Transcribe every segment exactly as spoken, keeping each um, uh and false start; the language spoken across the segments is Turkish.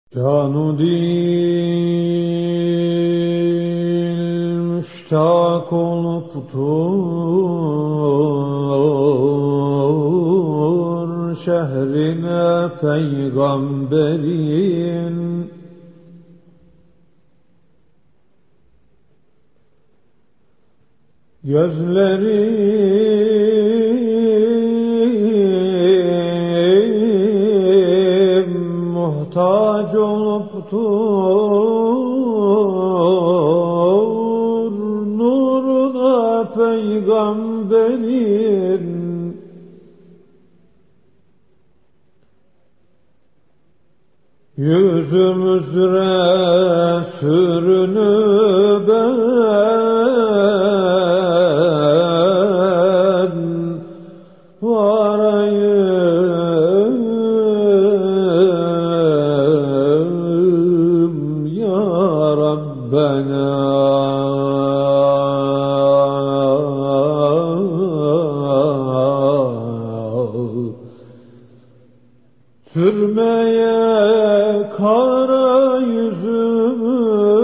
Canu dil müştak olup dur şehrine peygamberin. Gözlerim muhtaç olup dur nuruna peygamberin. Yüzümüz Resulünü ben varayım ya Rabbena. Sürmeye kara yüzümü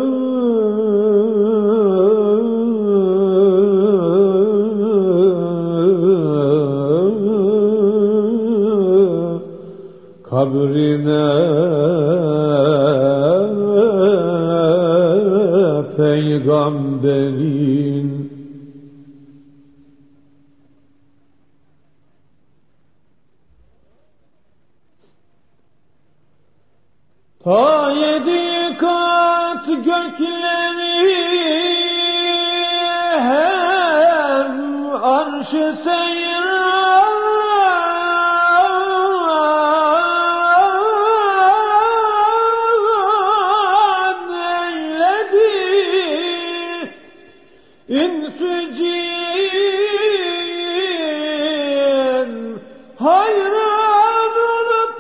kabrine peygamberin. Ta yedi kat gökleri hem arş-ı seyran eyledi. İns-ü cin hayran olup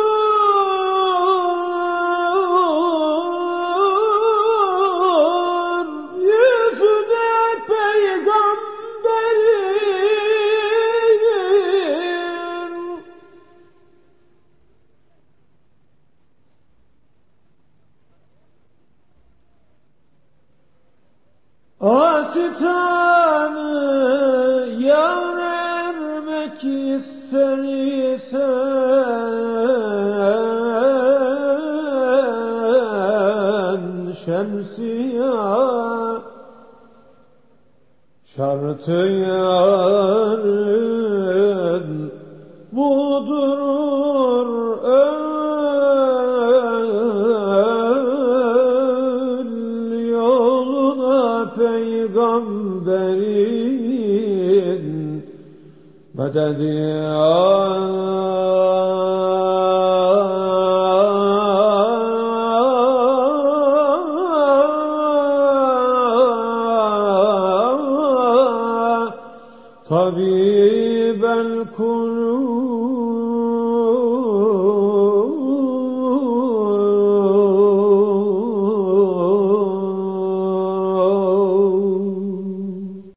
dur yüzüne peygamberin. Asitanı yar ermek ister isen şemsiya şartı yarın budur öl yoluna peygamberin. Meded ya tabibel kul